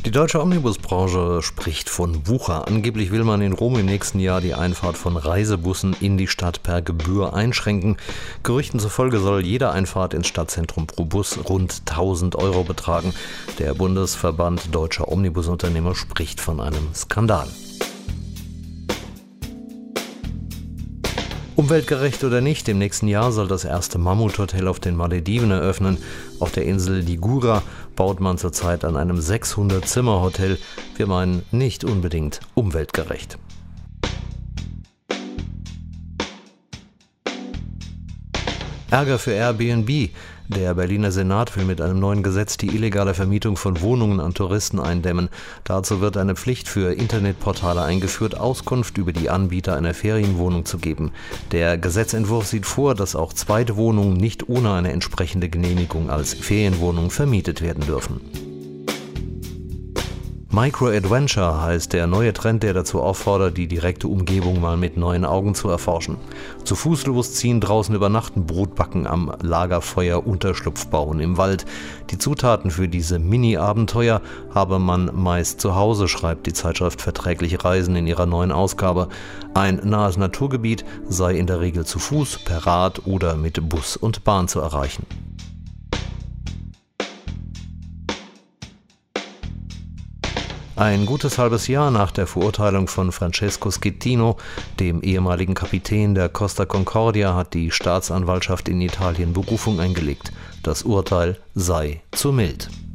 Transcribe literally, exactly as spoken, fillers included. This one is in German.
Die deutsche Omnibusbranche spricht von Wucher. Angeblich will man in Rom im nächsten Jahr die Einfahrt von Reisebussen in die Stadt per Gebühr einschränken. Gerüchten zufolge soll jede Einfahrt ins Stadtzentrum pro Bus rund tausend Euro betragen. Der Bundesverband Deutscher Omnibusunternehmer spricht von einem Skandal. Umweltgerecht oder nicht, im nächsten Jahr soll das erste Mammuthotel auf den Malediven eröffnen. Auf der Insel Ligura baut man zurzeit an einem sechshundert-Zimmer-Hotel. Wir meinen nicht unbedingt umweltgerecht. Ärger für Airbnb. Der Berliner Senat will mit einem neuen Gesetz die illegale Vermietung von Wohnungen an Touristen eindämmen. Dazu wird eine Pflicht für Internetportale eingeführt, Auskunft über die Anbieter einer Ferienwohnung zu geben. Der Gesetzentwurf sieht vor, dass auch Zweitwohnungen nicht ohne eine entsprechende Genehmigung als Ferienwohnung vermietet werden dürfen. Micro-Adventure heißt der neue Trend, der dazu auffordert, die direkte Umgebung mal mit neuen Augen zu erforschen. Zu Fuß losziehen, draußen übernachten, Brot backen, am Lagerfeuer Unterschlupf bauen im Wald. Die Zutaten für diese Mini-Abenteuer habe man meist zu Hause, schreibt die Zeitschrift Verträglich Reisen in ihrer neuen Ausgabe. Ein nahes Naturgebiet sei in der Regel zu Fuß, per Rad oder mit Bus und Bahn zu erreichen. Ein gutes halbes Jahr nach der Verurteilung von Francesco Schettino, dem ehemaligen Kapitän der Costa Concordia, hat die Staatsanwaltschaft in Italien Berufung eingelegt. Das Urteil sei zu mild.